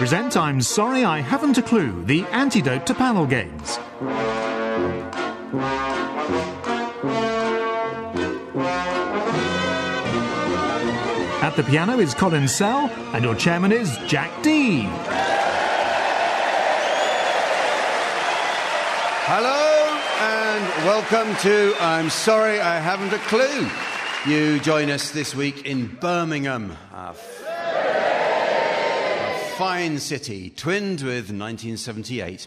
present I'm Sorry I Haven't a Clue, the antidote to panel games. At the piano is Colin Sell, and your chairman is Jack Dee. Hello and welcome to I'm Sorry I Haven't a Clue. You join us this week in Birmingham, a fine city, twinned with 1978.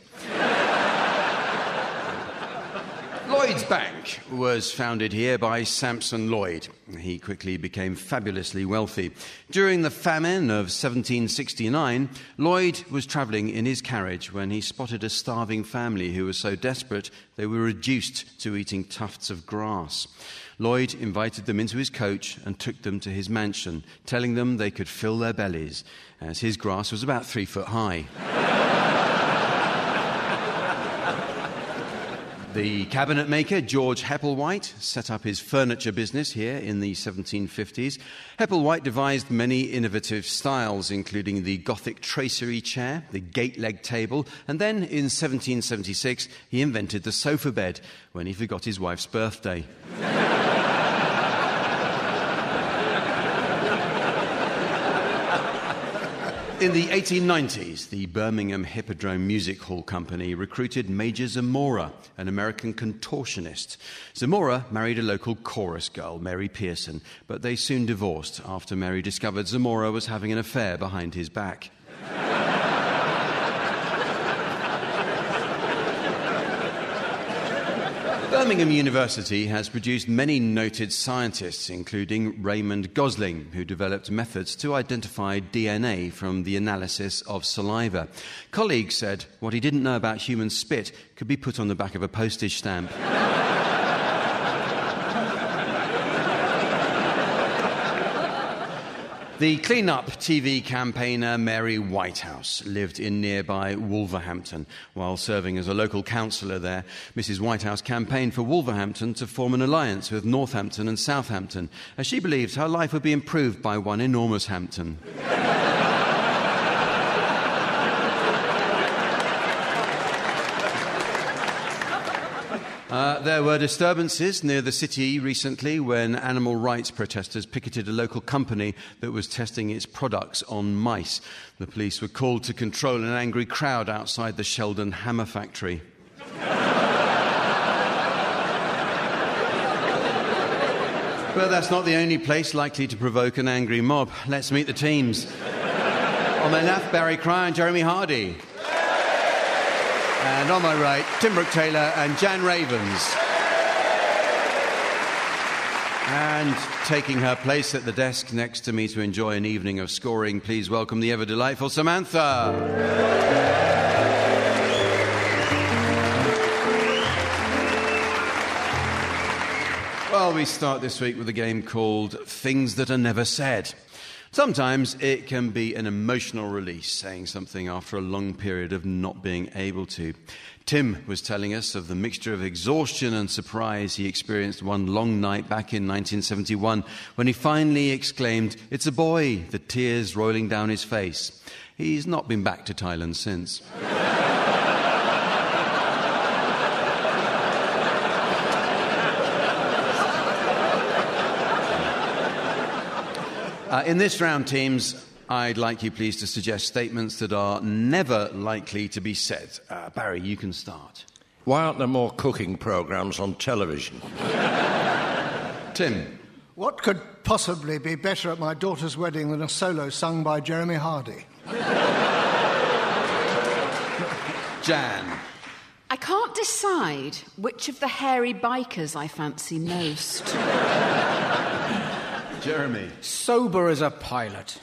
Lloyd's Bank was founded here by Samson Lloyd. He quickly became fabulously wealthy. During the famine of 1769, Lloyd was travelling in his carriage when he spotted a starving family who was so desperate they were reduced to eating tufts of grass. Lloyd invited them into his coach and took them to his mansion, telling them they could fill their bellies, as his grass was about 3 foot high. The cabinet maker, George Hepplewhite, set up his furniture business here in the 1750s. Hepplewhite devised many innovative styles, including the Gothic tracery chair, the gate-leg table, and then in 1776 he invented the sofa bed when he forgot his wife's birthday. In the 1890s, the Birmingham Hippodrome Music Hall Company recruited Major Zamora, an American contortionist. Zamora married a local chorus girl, Mary Pearson, but they soon divorced after Mary discovered Zamora was having an affair behind his back. Birmingham University has produced many noted scientists, including Raymond Gosling, who developed methods to identify DNA from the analysis of saliva. Colleagues said what he didn't know about human spit could be put on the back of a postage stamp. The clean-up TV campaigner Mary Whitehouse lived in nearby Wolverhampton. While serving as a local councillor there, Mrs. Whitehouse campaigned for Wolverhampton to form an alliance with Northampton and Southampton, as she believed her life would be improved by one enormous Hampton. There were disturbances near the city recently when animal rights protesters picketed a local company that was testing its products on mice. The police were called to control an angry crowd outside the Sheldon Hammer Factory. But that's not the only place likely to provoke an angry mob. Let's meet the teams. On my left, Barry Cryer and Jeremy Hardy. And on my right, Tim Brooke-Taylor and Jan Ravens. And taking her place at the desk next to me to enjoy an evening of scoring, please welcome the ever-delightful Samantha. Well, we start this week with a game called Things That Are Never Said. Sometimes it can be an emotional release, saying something after a long period of not being able to. Tim was telling us of the mixture of exhaustion and surprise he experienced one long night back in 1971 when he finally exclaimed, "It's a boy," the tears rolling down his face. He's not been back to Thailand since. In this round, teams, I'd like you please to suggest statements that are never likely to be said. Barry, you can start. Why aren't there more cooking programmes on television? Tim. What could possibly be better at my daughter's wedding than a solo sung by Jeremy Hardy? Jan. I can't decide which of the hairy bikers I fancy most. Jeremy. Sober as a pilot.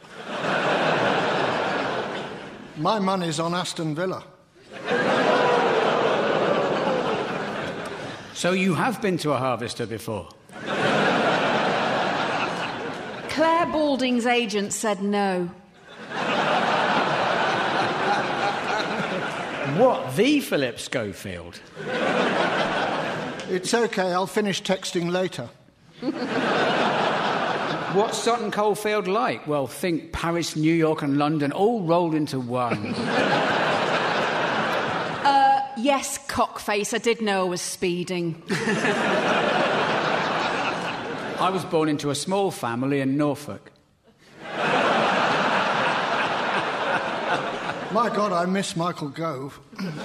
My money's on Aston Villa. So you have been to a harvester before? Claire Balding's agent said no. What, the Philip Schofield? It's okay, I'll finish texting later. What's Sutton Coldfield like? Well, think Paris, New York and London all rolled into one. Yes, cockface, I did know I was speeding. I was born into a small family in Norfolk. My God, I miss Michael Gove.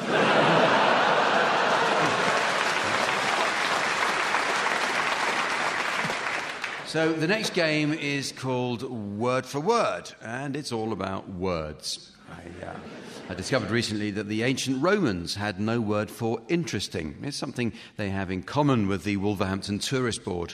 So the next game is called Word for Word, and it's all about words. I discovered recently that the ancient Romans had no word for interesting. It's something they have in common with the Wolverhampton Tourist Board.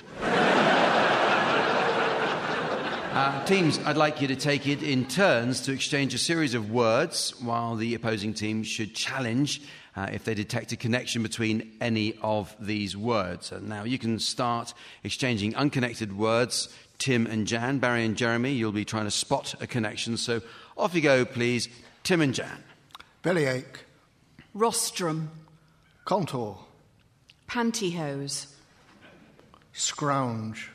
Teams, I'd like you to take it in turns to exchange a series of words, while the opposing team should challenge if they detect a connection between any of these words. And now you can start exchanging unconnected words. Tim and Jan, Barry and Jeremy, you'll be trying to spot a connection. So off you go, please. Tim and Jan. Bellyache. Rostrum. Contour. Pantyhose. Scrounge.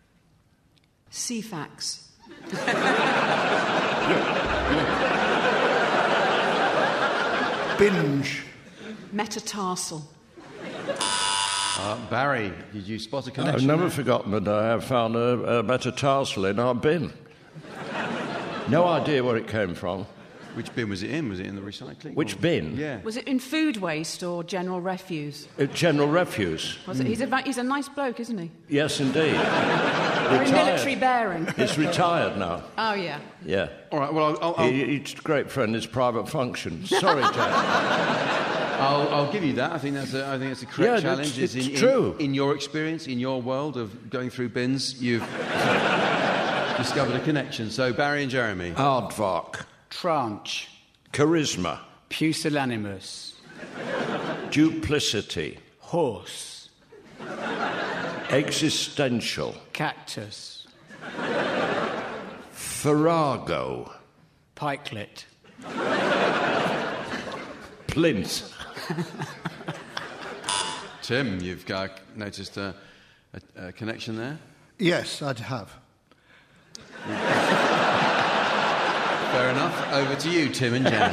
Ceefax. Binge. Metatarsal. Barry, did you spot a I've connection? never forgotten that I have found a metatarsal in our bin. No idea where it came from. Which bin was it in? Was it in the recycling? Which bin? Yeah. Was it in food waste or general refuse? General refuse. Was it? He's a nice bloke, isn't he? Yes, indeed. Very military bearing. He's retired now. Oh, yeah. Yeah. All right, well, I'll He's a great friend, his private function. Sorry, Jack. I'll give you that. I think that's a correct challenge. It's true. In your experience, in your world of going through bins, you've discovered a connection. So, Barry and Jeremy. Aardvark. Tranche. Charisma. Pusillanimous. Duplicity. Horse. Existential. Cactus. Farrago. Pikelet. Plinth. Tim, you've noticed a connection there? Yes, I'd have. Fair enough. Over to you, Tim and Jan.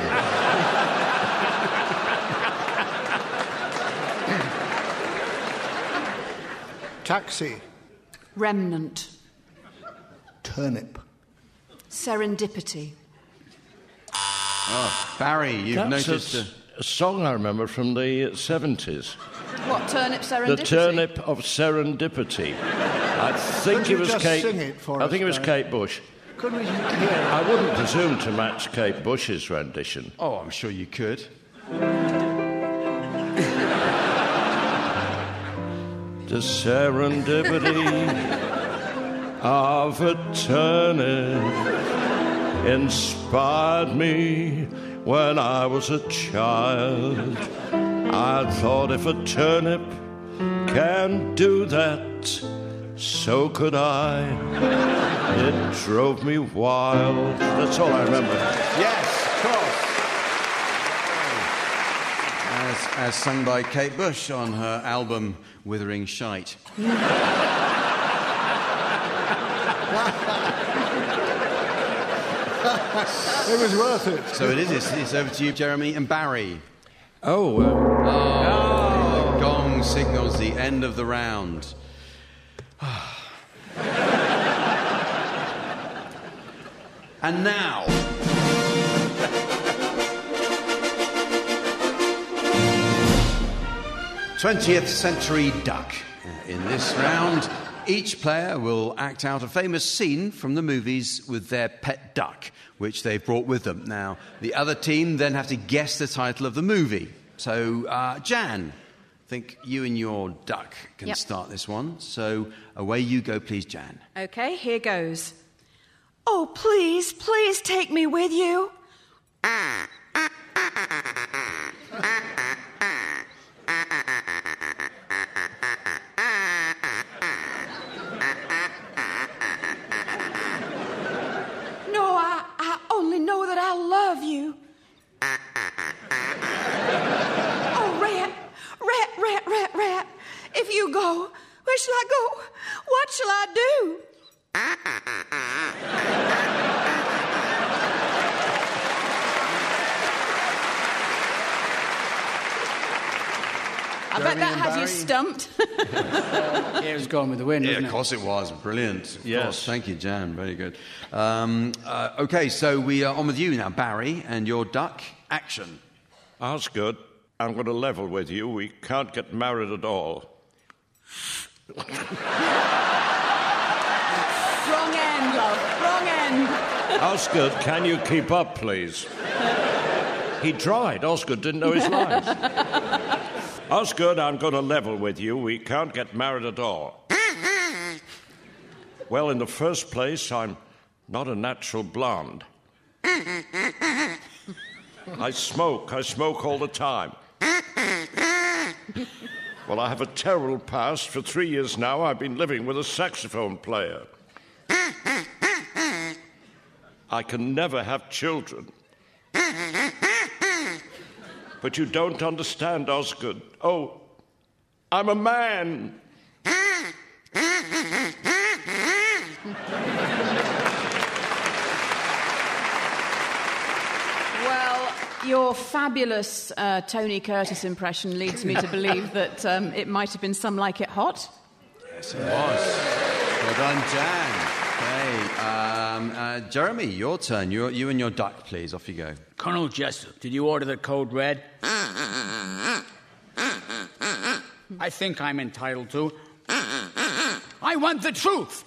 Taxi. Remnant. Turnip. Serendipity. Barry, you've That's noticed a song I remember from the 70s. What, turnip serendipity? The Turnip of Serendipity. I think Could it you was just Kate. sing it for I us, think it was Barry? Kate Bush. Could we hear it? I wouldn't presume to match Kate Bush's rendition. Oh, I'm sure you could. The serendipity of a turnip inspired me when I was a child. I thought if a turnip can do that, so could I. It drove me wild. That's all I remember. Yes, of course. As sung by Kate Bush on her album Withering Shite. It was worth it. So it is. It's over to you, Jeremy and Barry. Oh, The gong signals the end of the round. And now... 20th Century Duck. In this round, each player will act out a famous scene from the movies with their pet duck, which they've brought with them. Now, the other team then have to guess the title of the movie. So, Jan, I think you and your duck can start this one. So, away you go, please, Jan. OK, here goes. Oh, please, please take me with you. No, I only know that I love you. Oh, rat. If you go, where shall I go? What shall I do? I bet that had you stumped. It was Gone with the Wind, Yeah, wasn't of it? course it was. Brilliant. Of Yes. course. Thank you, Jan. Very good. OK, so we are on with you now, Barry, and your duck. Action. Osgood, I'm going to level with you. We can't get married at all. Wrong end, love. Wrong end. Osgood, can you keep up, please? He tried. Osgood didn't know his lines. Osgood, I'm going to level with you. We can't get married at all. Well, in the first place, I'm not a natural blonde. I smoke all the time. Well, I have a terrible past. For 3 years now, I've been living with a saxophone player. I can never have children. But you don't understand, Osgood. Oh, I'm a man. Well, your fabulous Tony Curtis impression leads me to believe that it might have been Some Like It Hot. Yes, it was. Well done, Jan. Okay, Jeremy, your turn. You and your duck, please. Off you go. Colonel Jessup, did you order the code red? I think I'm entitled to. I want the truth.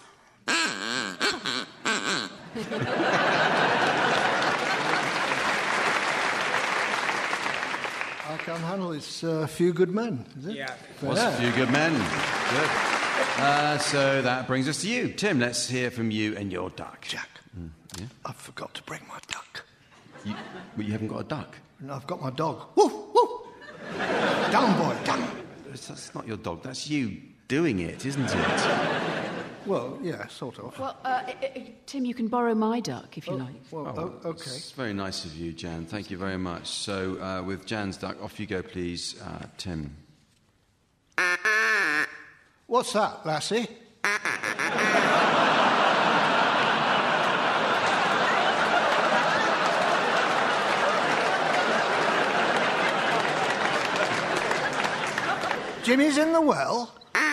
I can handle this. Few Good Men, is it? Yeah. What's a few good men? Good. So that brings us to you. Tim, let's hear from you and your duck. Jack, I forgot to bring my duck. You haven't got a duck? And I've got my dog. Woof, woof. Down, boy, down. That's not your dog. That's you doing it, isn't it? Well, yeah, sort of. Well, Tim, you can borrow my duck if you like. Well, okay. It's very nice of you, Jan. Thank you very much. So with Jan's duck, off you go, please, Tim. What's that, lassie? Jimmy's in the well?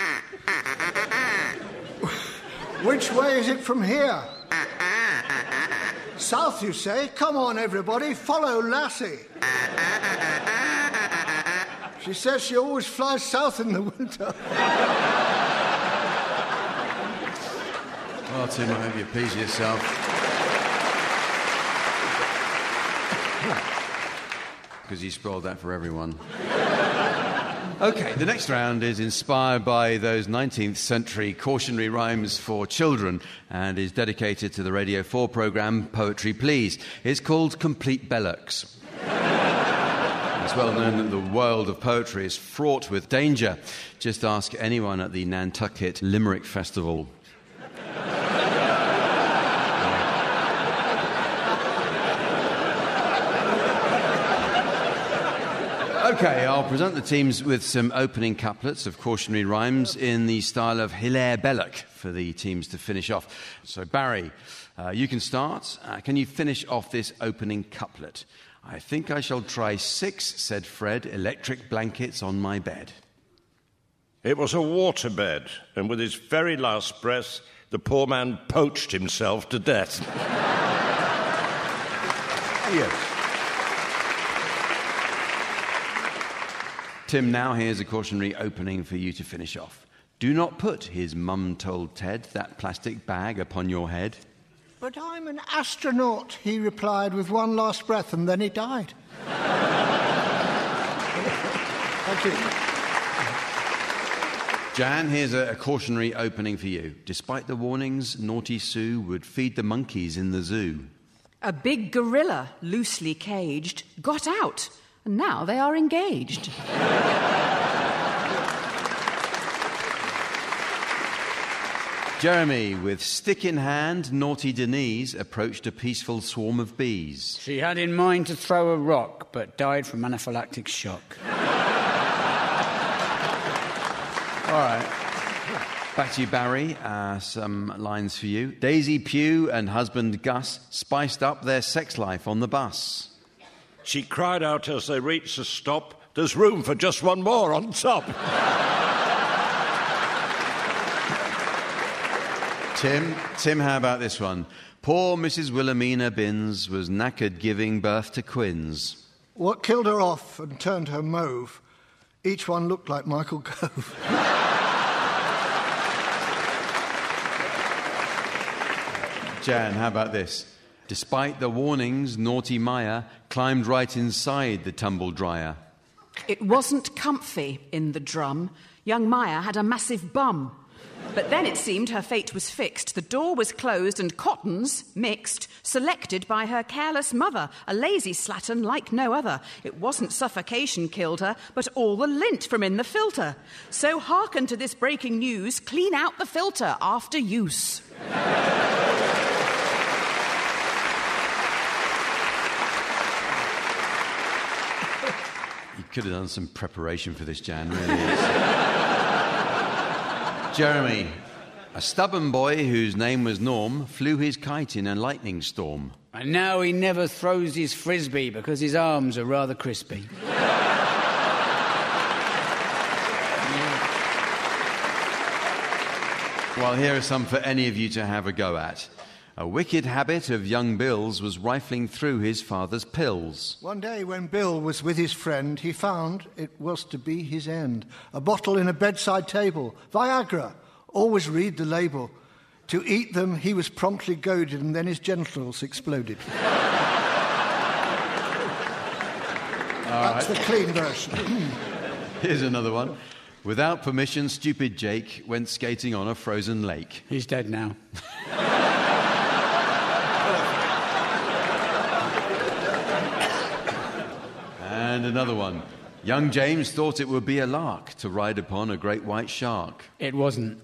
Which way is it from here? South, you say? Come on, everybody, follow Lassie. She says she always flies south in the winter. Well, Tim, I hope you appease yourself. Because you spoiled that for everyone. OK, the next round is inspired by those 19th century cautionary rhymes for children and is dedicated to the Radio 4 programme Poetry Please. It's called Complete Bellocks. It's well known that the world of poetry is fraught with danger. Just ask anyone at the Nantucket Limerick Festival. OK, I'll present the teams with some opening couplets of cautionary rhymes in the style of Hilaire Belloc for the teams to finish off. So, Barry, you can start. Can you finish off this opening couplet? I think I shall try 6, said Fred, electric blankets on my bed. It was a waterbed, and with his very last breath, the poor man poached himself to death. Yes. Tim, now here's a cautionary opening for you to finish off. Do not put, his mum told Ted, that plastic bag upon your head. But I'm an astronaut, he replied with one last breath, and then he died. Thank you. Jan, here's a cautionary opening for you. Despite the warnings, Naughty Sue would feed the monkeys in the zoo. A big gorilla, loosely caged, got out, and now they are engaged. Jeremy, with stick in hand, naughty Denise approached a peaceful swarm of bees. She had in mind to throw a rock, but died from anaphylactic shock. All right. Back to you, Barry. Some lines for you. Daisy Pugh and husband Gus spiced up their sex life on the bus. She cried out as they reached a stop, "There's room for just one more on top." Tim, how about this one? Poor Mrs. Wilhelmina Binns was knackered giving birth to twins. What killed her off and turned her mauve? Each one looked like Michael Gove. Jan, how about this? Despite the warnings, naughty Maya climbed right inside the tumble dryer. It wasn't comfy in the drum. Young Maya had a massive bum. But then it seemed her fate was fixed. The door was closed and cottons mixed, selected by her careless mother, a lazy slattern like no other. It wasn't suffocation killed her, but all the lint from in the filter. So hearken to this breaking news, clean out the filter after use. You could have done some preparation for this, Jan, really. Jeremy, a stubborn boy whose name was Norm flew his kite in a lightning storm. And now he never throws his frisbee because his arms are rather crispy. Well, here are some for any of you to have a go at. A wicked habit of young Bill's was rifling through his father's pills. One day when Bill was with his friend, he found it was to be his end. A bottle in a bedside table. Viagra. Always read the label. To eat them, he was promptly goaded and then his genitals exploded. That's the clean version. Here's another one. Without permission, stupid Jake went skating on a frozen lake. He's dead now. And another one. Young James thought it would be a lark to ride upon a great white shark. It wasn't.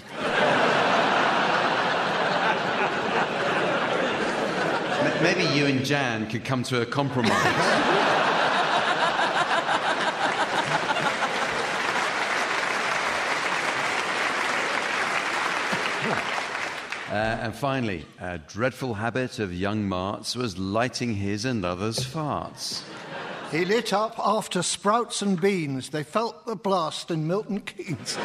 Maybe you and Jan could come to a compromise. And finally, a dreadful habit of young Mart's was lighting his and others' farts. He lit up after sprouts and beans. They felt the blast in Milton Keynes.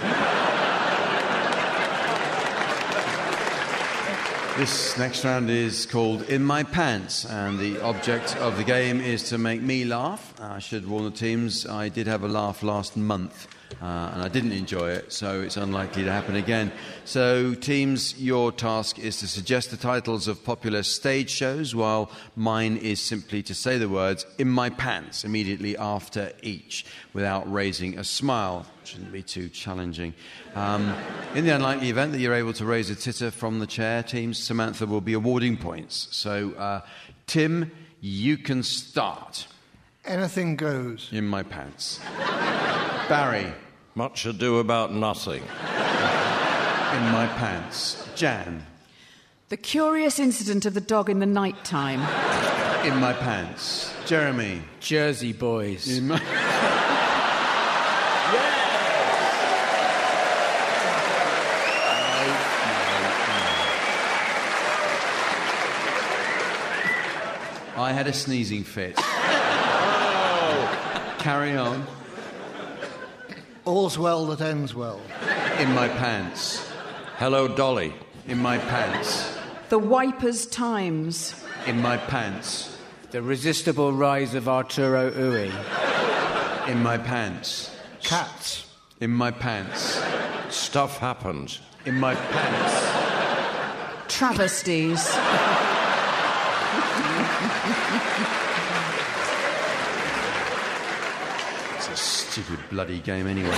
This next round is called In My Pants, and the object of the game is to make me laugh. I should warn the teams, I did have a laugh last month, and I didn't enjoy it, so it's unlikely to happen again. So, teams, your task is to suggest the titles of popular stage shows, while mine is simply to say the words "in my pants" immediately after each, without raising a smile. Shouldn't be too challenging. In the unlikely event that you're able to raise a titter from the chair, teams, Samantha will be awarding points. So, Tim, you can start. Anything goes. In my pants. Barry. Much ado about nothing. In my pants. Jan. The curious incident of the dog in the night time. In my pants. Jeremy. Jersey Boys. In my... I had a sneezing fit. Oh. Carry on. All's well that ends well. In my pants. Hello, Dolly. In my pants. The Wipers Times. In my pants. The resistible rise of Arturo Ui. In my pants. Cats. In my pants. Stuff happens. In my pants. Travesties. It's a stupid bloody game anyway.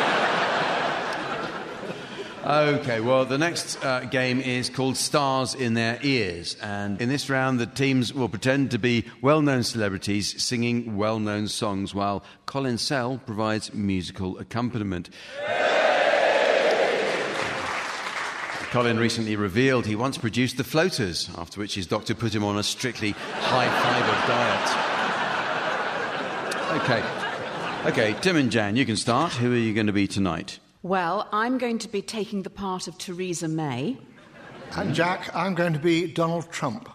Okay, well, the next game is called Stars in Their Ears. And in this round, the teams will pretend to be well-known celebrities singing well-known songs, while Colin Sell provides musical accompaniment. Colin recently revealed he once produced the Floaters, after which his doctor put him on a strictly high-fibre diet. Okay, Tim and Jan, you can start. Who are you going to be tonight? Well, I'm going to be taking the part of Theresa May. And Jack, I'm going to be Donald Trump.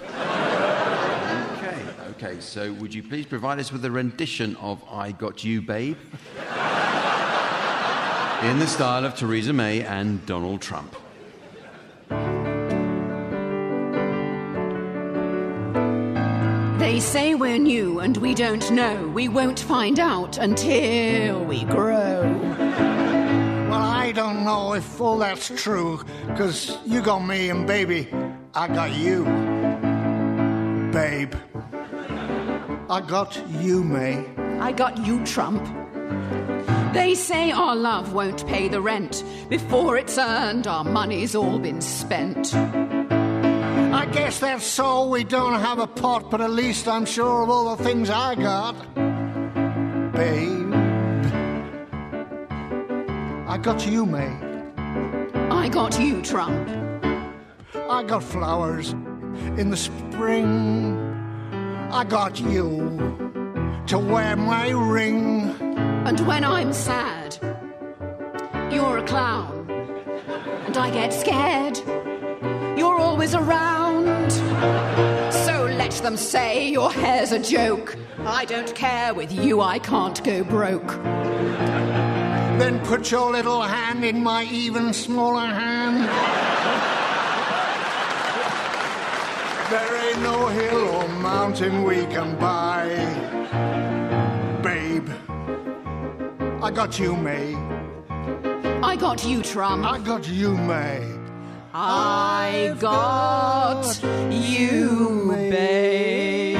Okay, so would you please provide us with a rendition of I Got You, Babe? In the style of Theresa May and Donald Trump. They say we're new and we don't know. We won't find out until we grow. Well, I don't know if all that's true, because you got me and baby, I got you. Babe. I got you, May. I got you, Trump. They say our love won't pay the rent. Before it's earned, our money's all been spent. I guess that's so. We don't have a pot, but at least I'm sure of all the things I got. Babe. I got you, May. I got you, Trump. I got flowers in the spring. I got you to wear my ring. And when I'm sad, you're a clown. And I get scared. You're always around. So let them say your hair's a joke. I don't care, with you I can't go broke. Then put your little hand in my even smaller hand. There ain't no hill or mountain we can buy. Babe, I got you, May. I got you, Trump. I got you, May. I got you, babe.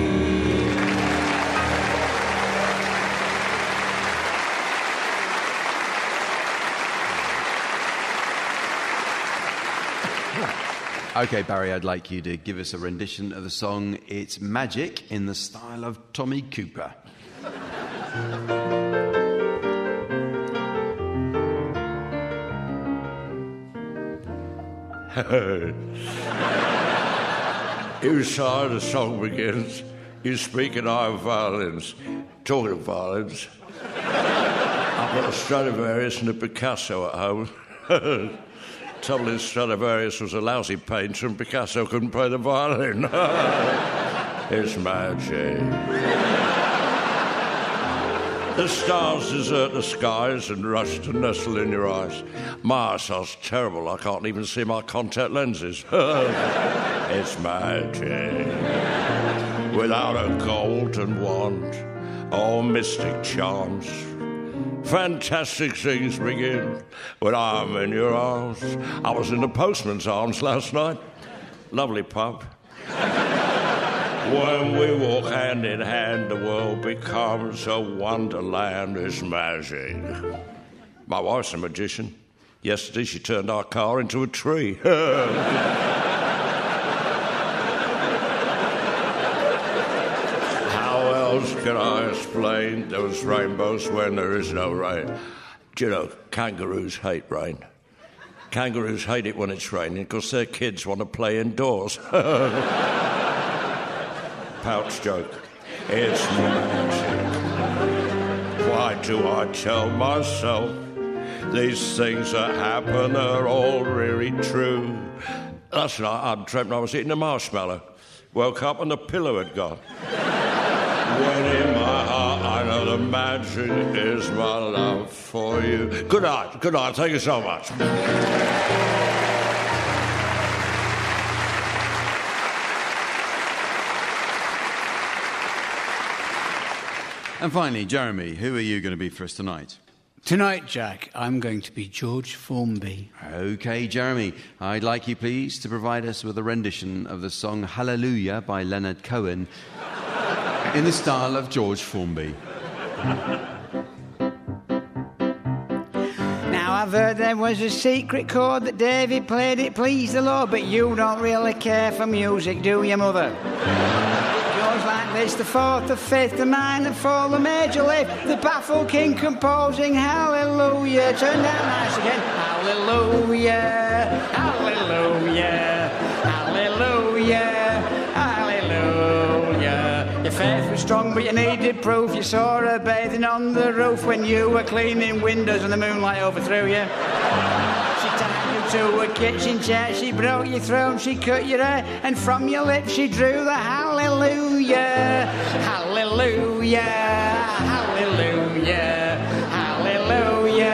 OK, Barry, I'd like you to give us a rendition of the song It's Magic in the style of Tommy Cooper. Inside the song begins, you speak in high violins. Talking of violins, I've got a Stradivarius and a Picasso at home. Trouble is, Stradivarius was a lousy painter and Picasso couldn't play the violin. It's magic. The stars desert the skies and rush to nestle in your eyes. My eyesight's terrible, I can't even see my contact lenses. It's magic. Without a golden wand or mystic charms, fantastic things begin when I'm in your arms. I was in the postman's arms last night. Lovely pub. When we walk hand in hand, the world becomes a wonderland. It's magic. My wife's a magician. Yesterday she turned our car into a tree. How else can I explain those rainbows when there is no rain? Do you know, kangaroos hate rain. Kangaroos hate it when it's raining because their kids want to play indoors. Pouch joke. It's magic. Why do I tell myself these things that happen are all really true? Last night I dreamt I was eating a marshmallow. Woke up and the pillow had gone. When in my heart I know the magic is my love for you. Good night. Good night. Thank you so much. And finally, Jeremy, who are you going to be for us tonight? Tonight, Jack, I'm going to be George Formby. OK, Jeremy, I'd like you, please, to provide us with a rendition of the song Hallelujah by Leonard Cohen in the style of George Formby. Now, I've heard there was a secret chord that David played, it pleased the Lord, but you don't really care for music, do you, Mother? Like this, the fourth, the fifth, the minor fall, the major lift, the baffled king composing hallelujah. Turn down nice again. Hallelujah, hallelujah, hallelujah, hallelujah. You faith was strong, but you needed proof. You saw her bathing on the roof when you were cleaning windows and the moonlight overthrew you. She tied you to a kitchen chair, she broke your throat, she cut your hair, and from your lips she drew the hallelujah. Hallelujah, hallelujah, hallelujah,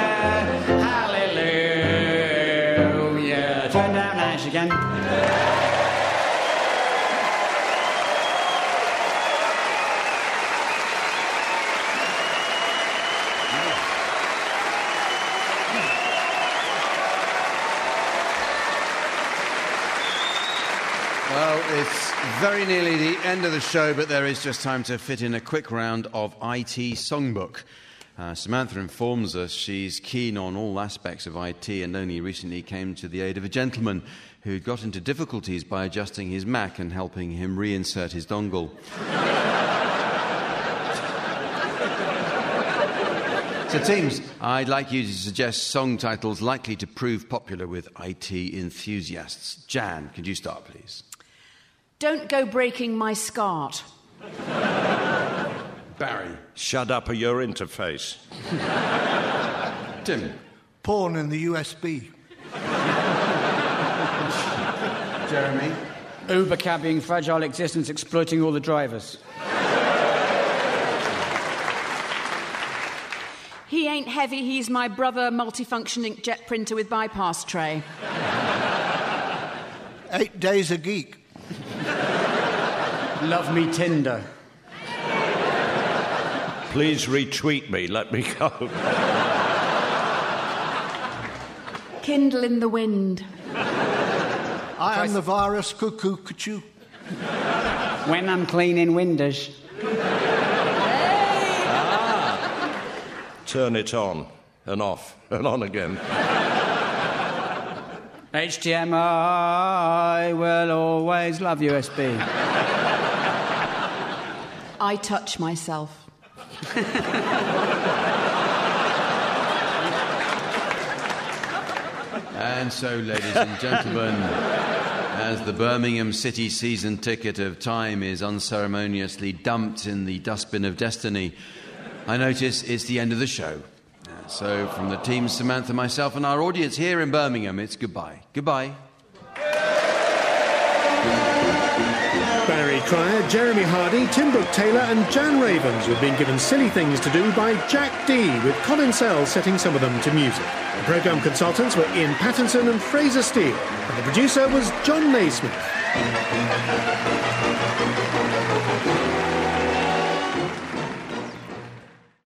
hallelujah. Turn down nice again. Well, it's very nearly the end of the show, but there is just time to fit in a quick round of IT Songbook. Samantha informs us she's keen on all aspects of IT and only recently came to the aid of a gentleman who'd got into difficulties by adjusting his Mac and helping him reinsert his dongle. So, teams, I'd like you to suggest song titles likely to prove popular with IT enthusiasts. Jan, could you start, please? Don't Go Breaking My Skart. Barry. Shut up or your interface. Tim. Porn in the USB. Jeremy. Uber cabbing, fragile existence, exploiting all the drivers. He Ain't Heavy, He's My Brother, multifunction inkjet printer with bypass tray. 8 Days a Geek. Love Me Tinder. Please retweet me, let me go. Kindle in the Wind. I am the virus, cuckoo, cuckoo. When I'm cleaning windows. Turn it on and off and on again. HDMI will always love USB. I Touch Myself. And so, ladies and gentlemen, as the Birmingham City season ticket of time is unceremoniously dumped in the dustbin of destiny, I notice it's the end of the show. So, from the team, Samantha, myself, and our audience here in Birmingham, it's goodbye. Goodbye. Barry Cryer, Jeremy Hardy, Tim Brooke-Taylor and Jan Ravens have been given silly things to do by Jack D, with Colin Sell setting some of them to music. The programme consultants were Ian Pattinson and Fraser Steele, and the producer was John Naismith.